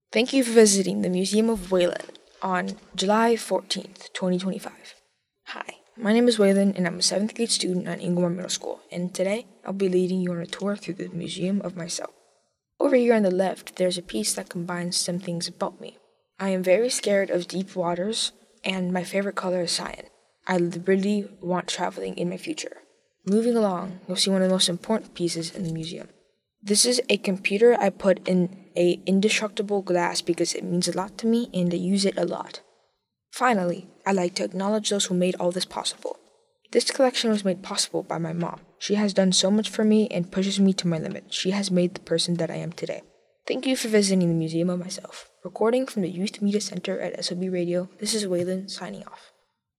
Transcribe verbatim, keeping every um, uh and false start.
Thank you for visiting the Museum of Waylon on July fourteenth, twenty twenty-five. Hi, my name is Waylon and I'm a seventh grade student at Inglemoor Middle School, and today I'll be leading you on a tour through the Museum of Myself. Over here on the left, there's a piece that combines some things about me. I am very scared of deep waters, and my favorite color is cyan. I really want traveling in my future. Moving along, you'll see one of the most important pieces in the museum. This is a computer I put in a indestructible glass because it means a lot to me and I use it a lot. Finally, I'd like to acknowledge those who made all this possible. This collection was made possible by my mom. She has done so much for me and pushes me to my limit. She has made the person that I am today. Thank you for visiting the Museum of Myself. Recording from the Youth Media Center at S O B Radio, this is Waylon signing off.